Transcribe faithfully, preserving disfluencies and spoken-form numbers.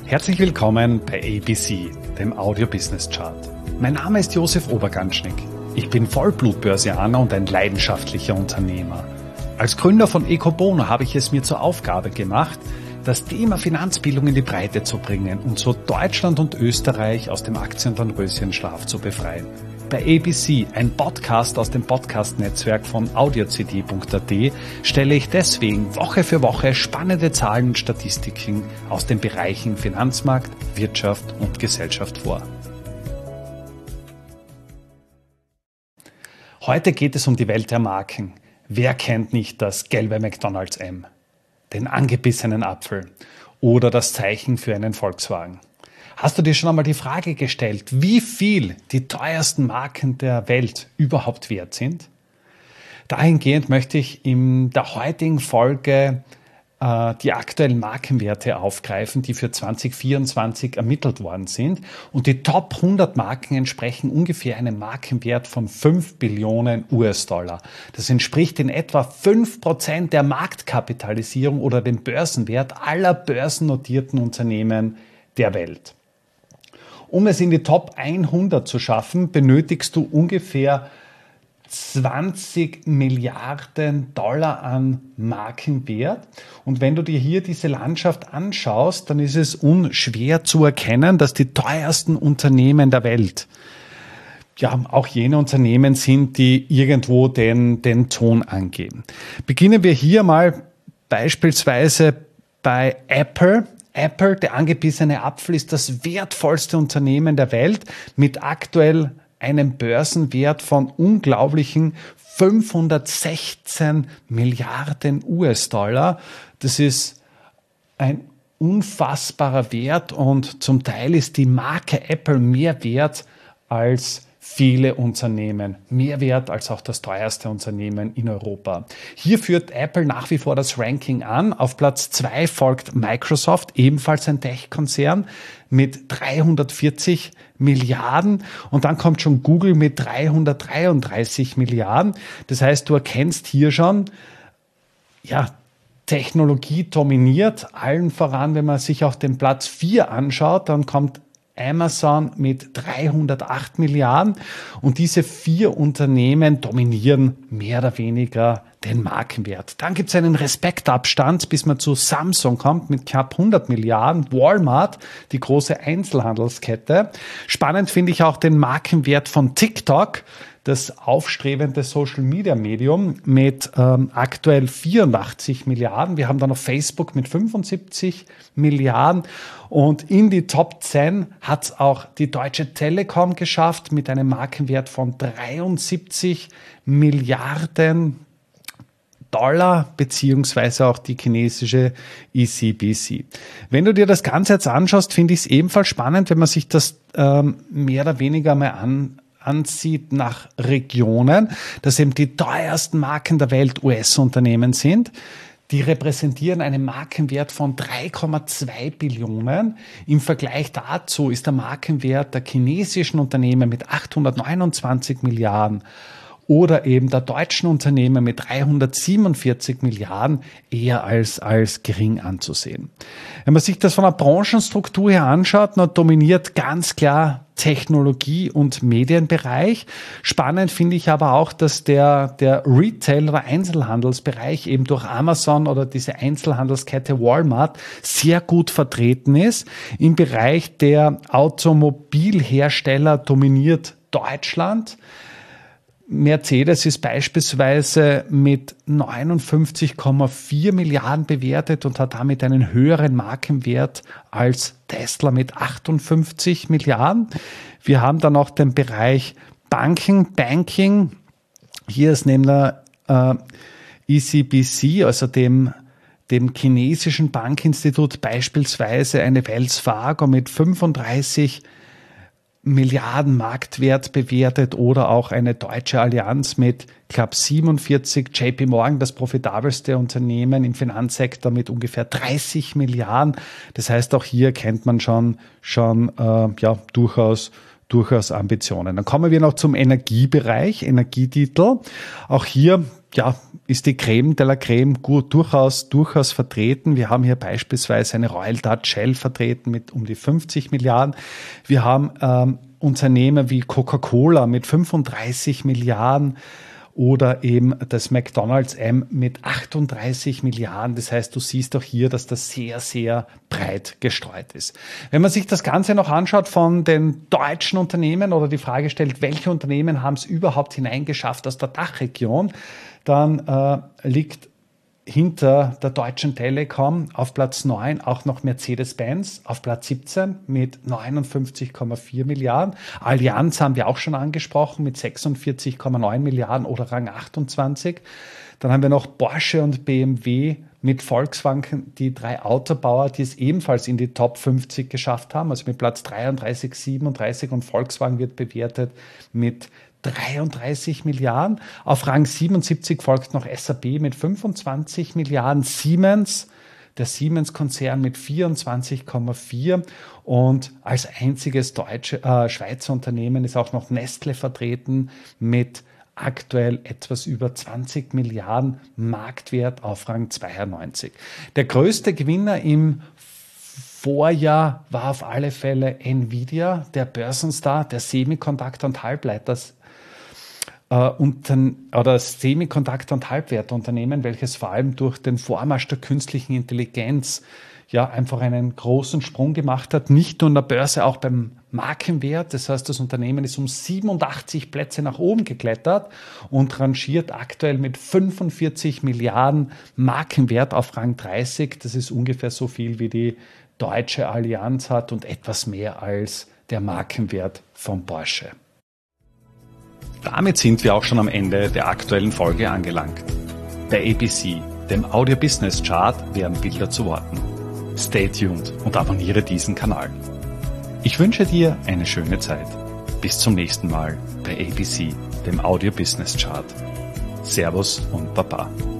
Herzlich willkommen bei A B C, dem Audio Business Chart. Mein Name ist Josef Oberganschnick. Ich bin Vollblut-Börsianer und ein leidenschaftlicher Unternehmer. Als Gründer von Ecobono habe ich es mir zur Aufgabe gemacht, das Thema Finanzbildung in die Breite zu bringen und so Deutschland und Österreich aus dem Aktienröschenschlaf zu befreien. Bei A B C, ein Podcast aus dem Podcast-Netzwerk von audio c d punkt a t, stelle ich deswegen Woche für Woche spannende Zahlen und Statistiken aus den Bereichen Finanzmarkt, Wirtschaft und Gesellschaft vor. Heute geht es um die Welt der Marken. Wer kennt nicht das gelbe McDonald's M, den angebissenen Apfel oder das Zeichen für einen Volkswagen? Hast du dir schon einmal die Frage gestellt, wie viel die teuersten Marken der Welt überhaupt wert sind? Dahingehend möchte ich in der heutigen Folge äh, die aktuellen Markenwerte aufgreifen, die für zwanzig vierundzwanzig ermittelt worden sind. Und die Top hundert Marken entsprechen ungefähr einem Markenwert von fünf Billionen U S-Dollar. Das entspricht in etwa fünf Prozent der Marktkapitalisierung oder dem Börsenwert aller börsennotierten Unternehmen der Welt. Um es in die Top hundert zu schaffen, benötigst du ungefähr zwanzig Milliarden Dollar an Markenwert. Und wenn du dir hier diese Landschaft anschaust, dann ist es unschwer zu erkennen, dass die teuersten Unternehmen der Welt ja auch jene Unternehmen sind, die irgendwo den, den Ton angeben. Beginnen wir hier mal beispielsweise bei Apple. Apple, der angebissene Apfel, ist das wertvollste Unternehmen der Welt mit aktuell einem Börsenwert von unglaublichen fünfhundertsechzehn Milliarden U S-Dollar. Das ist ein unfassbarer Wert und zum Teil ist die Marke Apple mehr wert als viele Unternehmen, mehr wert als auch das teuerste Unternehmen in Europa. Hier führt Apple nach wie vor das Ranking an. Auf Platz zwei folgt Microsoft, ebenfalls ein Tech-Konzern mit dreihundertvierzig Milliarden. Und dann kommt schon Google mit dreihundertdreiunddreißig Milliarden. Das heißt, du erkennst hier schon, ja, Technologie dominiert. Allen voran, wenn man sich auch den Platz vier anschaut, dann kommt Amazon mit dreihundertacht Milliarden und diese vier Unternehmen dominieren mehr oder weniger den Markenwert. Dann gibt es einen Respektabstand, bis man zu Samsung kommt mit knapp hundert Milliarden, Walmart, die große Einzelhandelskette. Spannend finde ich auch den Markenwert von TikTok, das aufstrebende Social-Media-Medium mit ähm, aktuell vierundachtzig Milliarden. Wir haben dann noch Facebook mit fünfundsiebzig Milliarden. Und in die Top zehn hat es auch die Deutsche Telekom geschafft mit einem Markenwert von dreiundsiebzig Milliarden Dollar, beziehungsweise auch die chinesische E C B C. Wenn du dir das Ganze jetzt anschaust, finde ich es ebenfalls spannend, wenn man sich das ähm, mehr oder weniger mal an ansieht nach Regionen, dass eben die teuersten Marken der Welt U S-Unternehmen sind. Die repräsentieren einen Markenwert von drei Komma zwei Billionen. Im Vergleich dazu ist der Markenwert der chinesischen Unternehmen mit achthundertneunundzwanzig Milliarden oder eben der deutschen Unternehmen mit dreihundertsiebenundvierzig Milliarden eher als, als gering anzusehen. Wenn man sich das von der Branchenstruktur her anschaut, dann dominiert ganz klar Technologie- und Medienbereich. Spannend finde ich aber auch, dass der, der Retail- oder Einzelhandelsbereich eben durch Amazon oder diese Einzelhandelskette Walmart sehr gut vertreten ist. Im Bereich der Automobilhersteller dominiert Deutschland. Mercedes ist beispielsweise mit neunundfünfzig Komma vier Milliarden bewertet und hat damit einen höheren Markenwert als Tesla mit achtundfünfzig Milliarden. Wir haben dann auch den Bereich Banken, Banking. Hier ist neben der äh, E C B C, also dem dem chinesischen Bankinstitut, beispielsweise eine Wells Fargo mit fünfunddreißig Milliarden Marktwert bewertet oder auch eine deutsche Allianz mit knapp siebenundvierzig, J P Morgan, das profitabelste Unternehmen im Finanzsektor mit ungefähr dreißig Milliarden. Das heißt, auch hier kennt man schon, schon äh, ja, durchaus durchaus Ambitionen. Dann kommen wir noch zum Energiebereich, Energietitel. Auch hier ja, ist die Creme de la Creme gut, durchaus, durchaus vertreten. Wir haben hier beispielsweise eine Royal Dutch Shell vertreten mit um die fünfzig Milliarden. Wir haben ähm, Unternehmen wie Coca-Cola mit fünfunddreißig Milliarden oder eben das McDonald's M mit achtunddreißig Milliarden. Das heißt, du siehst auch hier, dass das sehr, sehr breit gestreut ist. Wenn man sich das Ganze noch anschaut von den deutschen Unternehmen oder die Frage stellt, welche Unternehmen haben es überhaupt hineingeschafft aus der Dachregion, dann äh, liegt hinter der Deutschen Telekom auf Platz neun auch noch Mercedes-Benz, auf Platz siebzehn mit neunundfünfzig Komma vier Milliarden. Allianz haben wir auch schon angesprochen mit sechsundvierzig Komma neun Milliarden oder Rang achtundzwanzig. Dann haben wir noch Porsche und B M W mit Volkswagen, die drei Autobauer, die es ebenfalls in die Top fünfzig geschafft haben, also mit Platz dreiunddreißig, siebenunddreißig, und Volkswagen wird bewertet mit dreiunddreißig Milliarden. Auf Rang siebenundsiebzig folgt noch S A P mit fünfundzwanzig Milliarden, Siemens, der Siemens-Konzern mit vierundzwanzig Komma vier, und als einziges deutsche, äh, Schweizer Unternehmen ist auch noch Nestle vertreten mit aktuell etwas über zwanzig Milliarden Marktwert auf Rang zweiundneunzig. Der größte Gewinner im Vorjahr war auf alle Fälle Nvidia, der Börsenstar, der Semiconductor- und Halbleiters äh, und dann, oder Semiconductor- und Halbwertunternehmen, welches vor allem durch den Vormarsch der künstlichen Intelligenz ja einfach einen großen Sprung gemacht hat, nicht nur an der Börse, auch beim Markenwert. Das heißt, das Unternehmen ist um siebenundachtzig Plätze nach oben geklettert und rangiert aktuell mit fünfundvierzig Milliarden Markenwert auf Rang dreißig. Das ist ungefähr so viel, wie die Deutsche Allianz hat und etwas mehr als der Markenwert von Porsche. Damit sind wir auch schon am Ende der aktuellen Folge angelangt. Bei A B C, dem Audio Business Chart, werden Bilder zu Worten. Stay tuned und abonniere diesen Kanal. Ich wünsche dir eine schöne Zeit. Bis zum nächsten Mal bei A B C, dem Audio Business Chart. Servus und Baba.